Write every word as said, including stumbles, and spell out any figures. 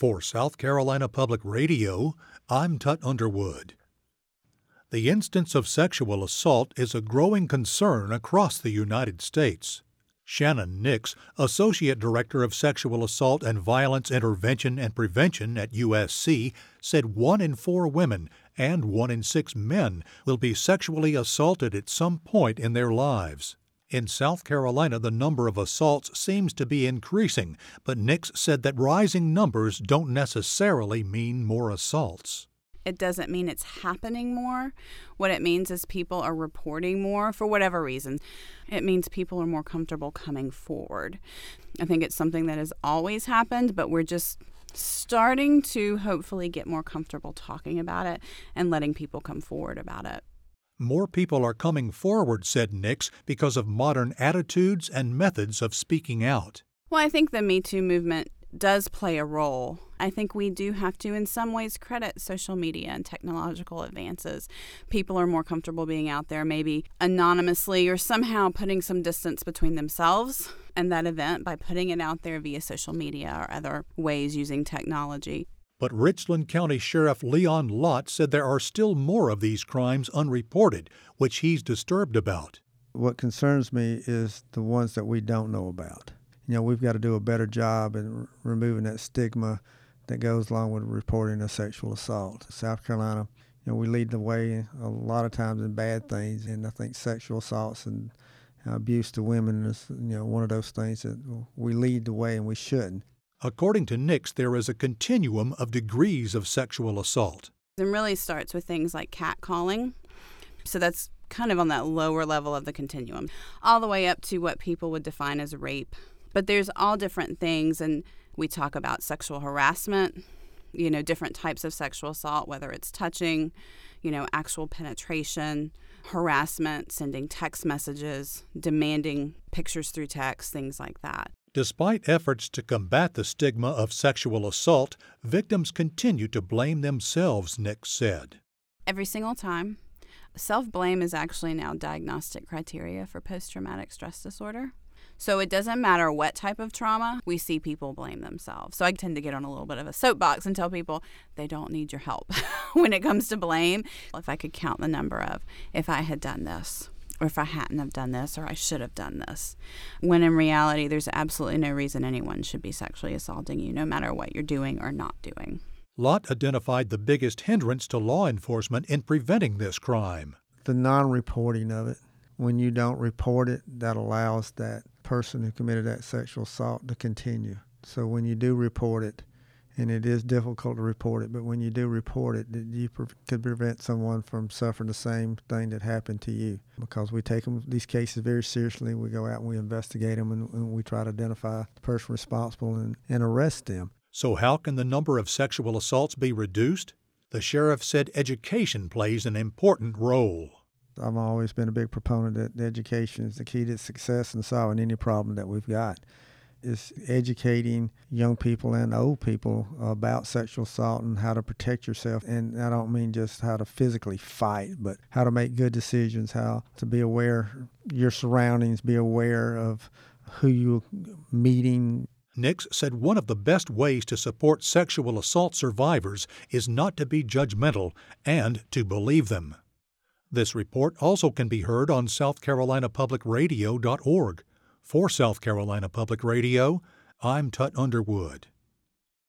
For South Carolina Public Radio, I'm Tut Underwood. The instance of sexual assault is a growing concern across the United States. Shannon Nix, Associate Director of Sexual Assault and Violence Intervention and Prevention at U S C, said one in four women and one in six men will be sexually assaulted at some point in their lives. In South Carolina, the number of assaults seems to be increasing, but Nix said that rising numbers don't necessarily mean more assaults. It doesn't mean it's happening more. What it means is people are reporting more for whatever reason. It means people are more comfortable coming forward. I think it's something that has always happened, but we're just starting to hopefully get more comfortable talking about it and letting people come forward about it. More people are coming forward, said Nix, because of modern attitudes and methods of speaking out. Well, I think the Me Too movement does play a role. I think we do have to, in some ways, credit social media and technological advances. People are more comfortable being out there, maybe anonymously or somehow putting some distance between themselves and that event by putting it out there via social media or other ways using technology. But Richland County Sheriff Leon Lott said there are still more of these crimes unreported, which he's disturbed about. What concerns me is the ones that we don't know about. You know, we've got to do a better job in r- removing that stigma that goes along with reporting a sexual assault. South Carolina, you know, we lead the way a lot of times in bad things, and I think sexual assaults and uh, abuse to women is, you know, one of those things that we lead the way and we shouldn't. According to Nix, there is a continuum of degrees of sexual assault. It really starts with things like catcalling. So that's kind of on that lower level of the continuum, all the way up to what people would define as rape. But there's all different things, and we talk about sexual harassment, you know, different types of sexual assault, whether it's touching, you know, actual penetration, harassment, sending text messages, demanding pictures through text, things like that. Despite efforts to combat the stigma of sexual assault, victims continue to blame themselves, Nix said. Every single time. Self-blame is actually now diagnostic criteria for post-traumatic stress disorder. So it doesn't matter what type of trauma, we see people blame themselves. So I tend to get on a little bit of a soapbox and tell people they don't need your help when it comes to blame. If I could count the number of, if I had done this, or if I hadn't have done this, or I should have done this. When in reality, there's absolutely no reason anyone should be sexually assaulting you, no matter what you're doing or not doing. Lott identified the biggest hindrance to law enforcement in preventing this crime. The non-reporting of it. When you don't report it, that allows that person who committed that sexual assault to continue. So when you do report it, and it is difficult to report it, but when you do report it, you pre- could prevent someone from suffering the same thing that happened to you. Because we take them, these cases very seriously. We go out and we investigate them, and, and we try to identify the person responsible and, and arrest them. So how can the number of sexual assaults be reduced? The sheriff said education plays an important role. I've always been a big proponent that education is the key to success in solving any problem that we've got. Is educating young people and old people about sexual assault and how to protect yourself. And I don't mean just how to physically fight, but how to make good decisions, how to be aware of your surroundings, be aware of who you're meeting. Nix said one of the best ways to support sexual assault survivors is not to be judgmental and to believe them. This report also can be heard on south carolina public radio dot org. For South Carolina Public Radio, I'm Tut Underwood.